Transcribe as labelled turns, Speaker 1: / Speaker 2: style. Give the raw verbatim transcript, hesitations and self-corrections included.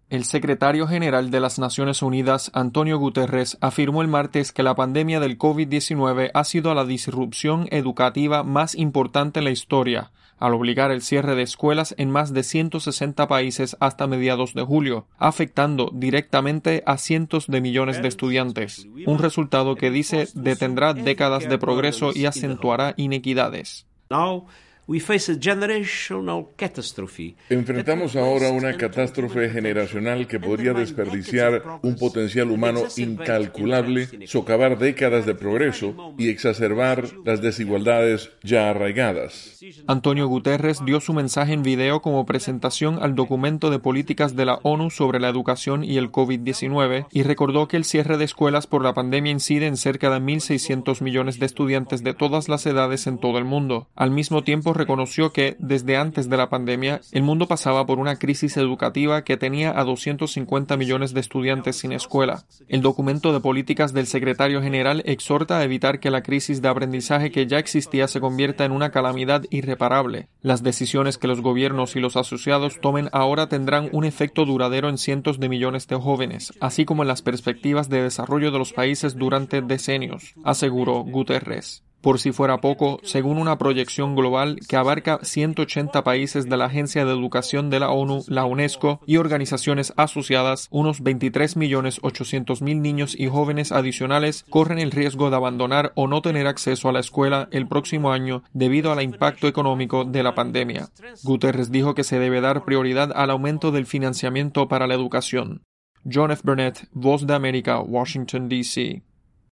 Speaker 1: El secretario general de las Naciones Unidas, Antonio Guterres, afirmó el martes que la pandemia del COVID diecinueve ha sido la disrupción educativa más importante en la historia, al obligar el cierre de escuelas en más de ciento sesenta países hasta mediados de julio, afectando directamente a cientos de millones de estudiantes, un resultado que dice detendrá décadas de progreso y acentuará inequidades.
Speaker 2: Enfrentamos ahora una catástrofe generacional que podría desperdiciar un potencial humano incalculable, socavar décadas de progreso y exacerbar las desigualdades ya arraigadas.
Speaker 1: Antonio Guterres dio su mensaje en video como presentación al documento de políticas de la ONU sobre la educación y el COVID diecinueve y recordó que el cierre de escuelas por la pandemia incide en cerca de mil seiscientos millones de estudiantes de todas las edades en todo el mundo. Al mismo tiempo, reconoció que, desde antes de la pandemia, el mundo pasaba por una crisis educativa que tenía a doscientos cincuenta millones de estudiantes sin escuela. El documento de políticas del secretario general exhorta a evitar que la crisis de aprendizaje que ya existía se convierta en una calamidad irreparable. Las decisiones que los gobiernos y los asociados tomen ahora tendrán un efecto duradero en cientos de millones de jóvenes, así como en las perspectivas de desarrollo de los países durante decenios, aseguró Guterres. Por si fuera poco, según una proyección global que abarca ciento ochenta países de la Agencia de Educación de la ONU, la UNESCO y organizaciones asociadas, unos veintitrés millones ochocientos mil niños y jóvenes adicionales corren el riesgo de abandonar o no tener acceso a la escuela el próximo año debido al impacto económico de la pandemia. Guterres dijo que se debe dar prioridad al aumento del financiamiento para la educación. John F. Burnett, Voz de América, Washington, D C